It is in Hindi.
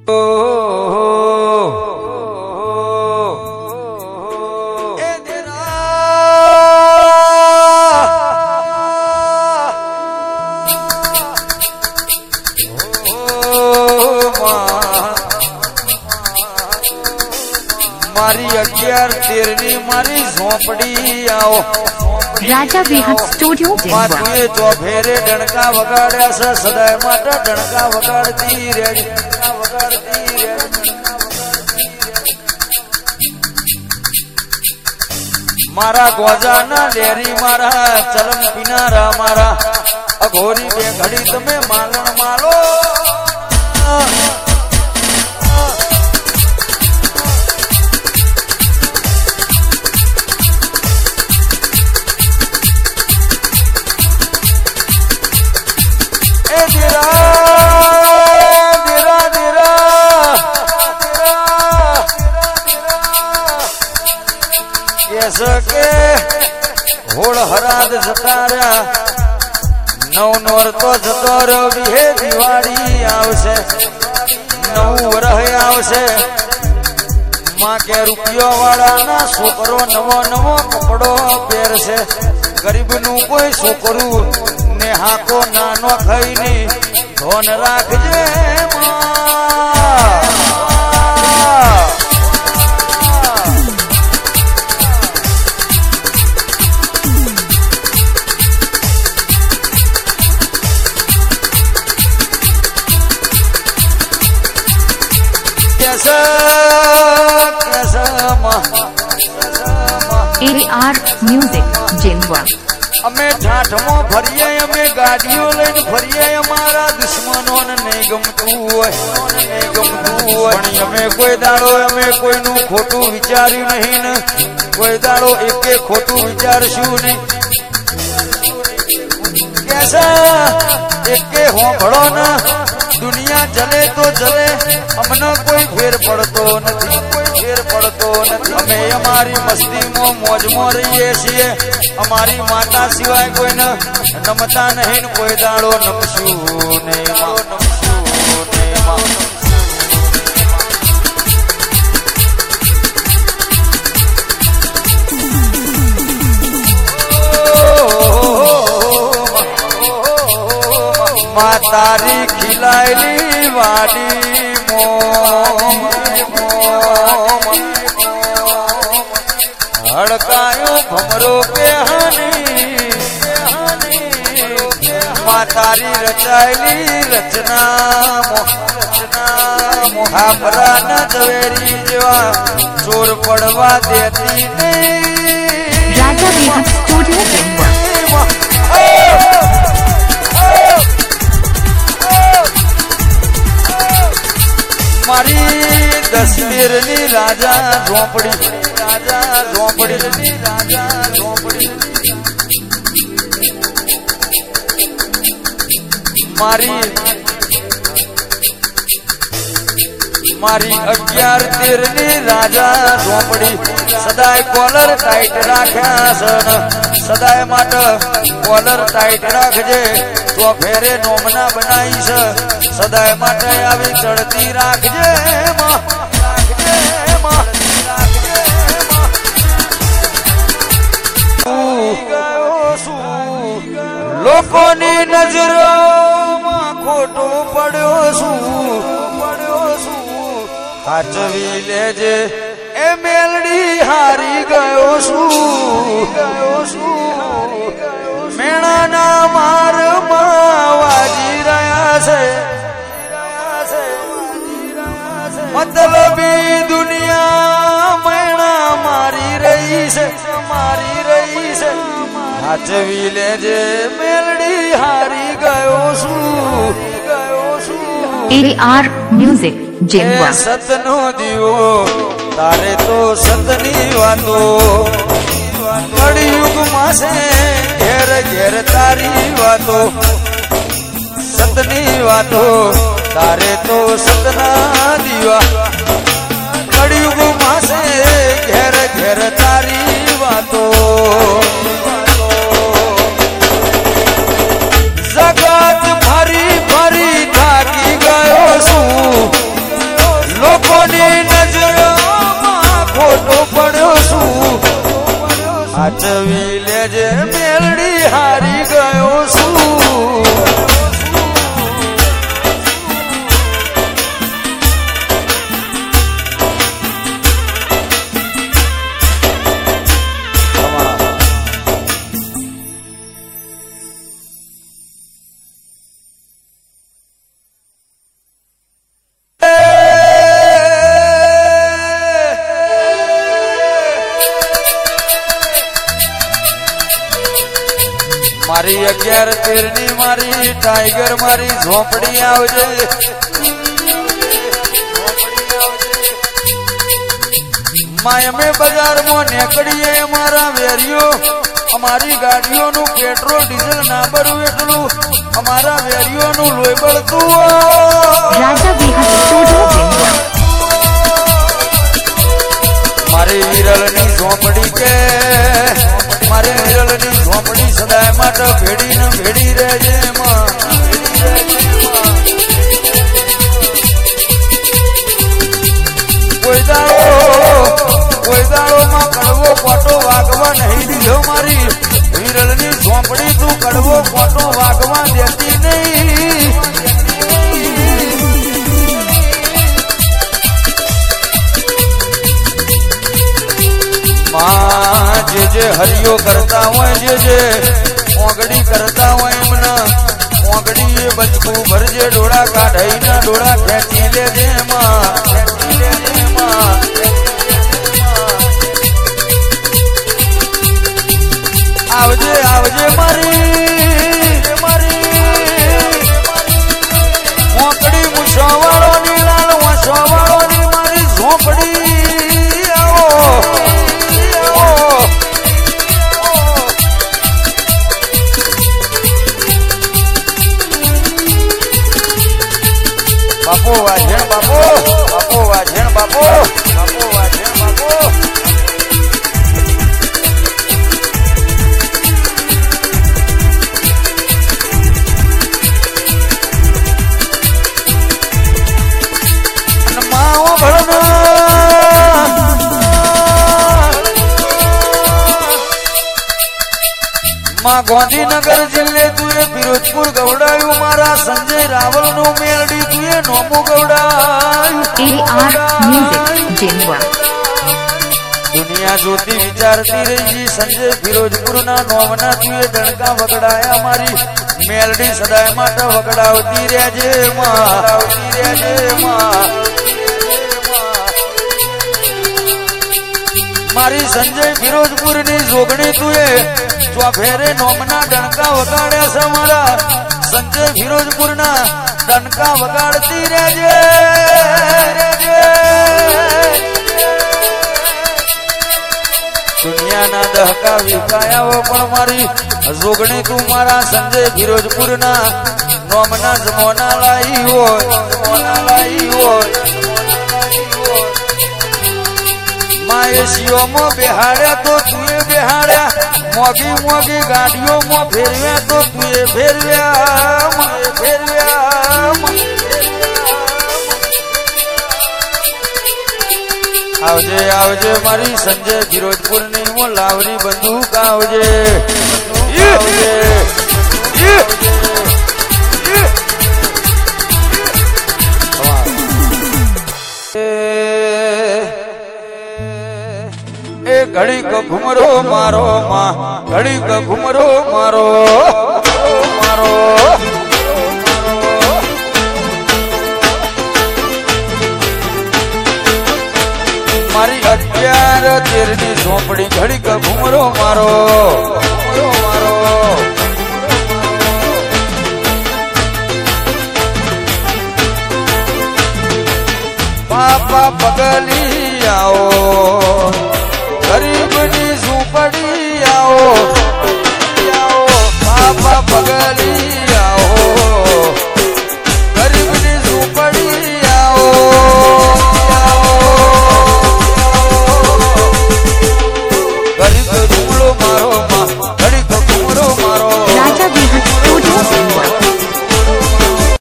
मारी 11-13 मारी झोपड़ी आओ राजा विहत स्टूडियो मातुए जो फेरे डणका वगाड़्या से सदाय माता डणका वगाड़ती रे मारा गोजाना लेरी मारा चलम पिनारा मारा अघोरी बे घड़ी तुम्हें मालन मालो के होड़ हराद जतार्या नव नोर तो जतो रवि हे दिवाળી आवशे नव वरह आवशे मां के रुपियो वाला ना छोकरो नवो नवो कपड़ो પહેરશે गरीब नु कोई छोकरू नेहा को नानो खाई नहीं धोन राखजे AR म्यूजिक जेनवा अमे ठाठमो फरिए अमे गाड़ियों लेन फरिए अमारा दुश्मनों ने नहीं गमतू पण अमे कोई दाड़ो अमे कोई नु खोटू विचार्यु नहीं न कोई दाड़ो एके खोटू विचारशु नहीं कैसा एके होंभळो न दुनिया जले तो जले हमने कोई फेर पड़तो नहीं अमे हमारी मस्ती मो मौज मो रहीए छे हमारी माता सिवाय कोई न नमता नहीं कोई दाड़ो नमशू ने मातारी खिलायली वाली हड़कायो भमरो बेहानी मातारी रचायली रचना मोहापरा न जवेरी जेवा चोर पड़वा देती नहीं राजा विहत स्टूडियो जेनवा मारी 10 राजा झोपड़ी मारी 11-13 राजा झोपड़ी सदाय कॉलर टाइट राख्या सन सदाय माट कॉलर टाइट राखजे तो फेरे नोमना बनाई छ सदाय माटे आवी चढ़ती राखजे मां लोकोनी नजरों में खोटो पड़्यो हाचवी लेजे ए मेलडी हारी गयो मेणा ना मार वाजी रहा से मतलबी दुनिया मेणा मारी रही से हाचवी लेजे मेलडी हारी गयो AR म्यूजिक जेनवा सतनो दियो तारे तो सतनी वातो कड़ियुग मासे घेर घेर तारी वातो सतनी वातो तारे तो सतना दिवा कड़ियुग मासे घेर घेर तारी वातो जगत भरी भरी थाकी गयो मारी 11-13 मारी टाइगर मारी झोपड़ी आवजे माय में बाजार में नेकड़िए मारा वेरियो हमारी गाड़ियों नु पेट्रोल डीजल ना भरू एटलू हमारा वेरियो नु लोई बढ़तू राजा विहार स्टूडियो जिंदवा मारे विरल नी झोपड़ी के मारे विरल नी झोपड़ी सदाय माटे भेड़ी न भेड़ी रहेजे मां कोई दाड़ो मां कड़वो फोटो वागवा नहीं दीधो मारी विरल नी झोपड़ी तू कड़वो फोटो वागवा देती नहीं मां जे हरियो करता हो जे ओगड़ी करता हो एमना ओगड़ी ये बचकू भर जे डोड़ा काढ़ई ना डोड़ा खेची ले जे मां खेची ले जे मां आवजे आवजे मारी मारी ओगड़ी मुछवाड़ो नी लाल वछवाड़ो नी मारी झोपड़ी आओ बापू वाझेण बापू बापू वाझेण बापू बापू वाझेण बापू माओ भरना मां गांधीनगर जिले तुए फिरोजपुर गौड़ायु मारा संजय रावल नो मेलडी तुए नोमो गौड़ायु AR म्यूजिक जिंदवा दुनिया ज्योति विचारती रही संजय फिरोजपुर ना नोमना तुए दड़का वगड़ाया मारी मेलडी सदाय माटा वगड़ावती रेजे मां मारी संजय फिरोजपुर नी जोगणी तुए जो फेरे नोमना डणका वगाड़्या समारा संजय फिरोजपुर ना डणका वगाड़ती रेजे दुनिया ना दहका विकाया वो पण मारी जोगणी तू मारा संजय फिरोजपुर ना नोमना जमोना लाई हो मायसियो मो बेहाड़े तो तुए बेहाड़ा मोगी मोगी गाड़ियों मो फेरवे तो तुए फेरव्या आवजे आवजे मारी संजय फिरोजपुर ने वो लावरी बंदूक आवजे घड़ी को घुमरो मारो माँ घड़ी को घुमरो मारो मारी 11-13 झोपड़ी घड़ी को घुमरो मारो पापा पगली आओ गरीब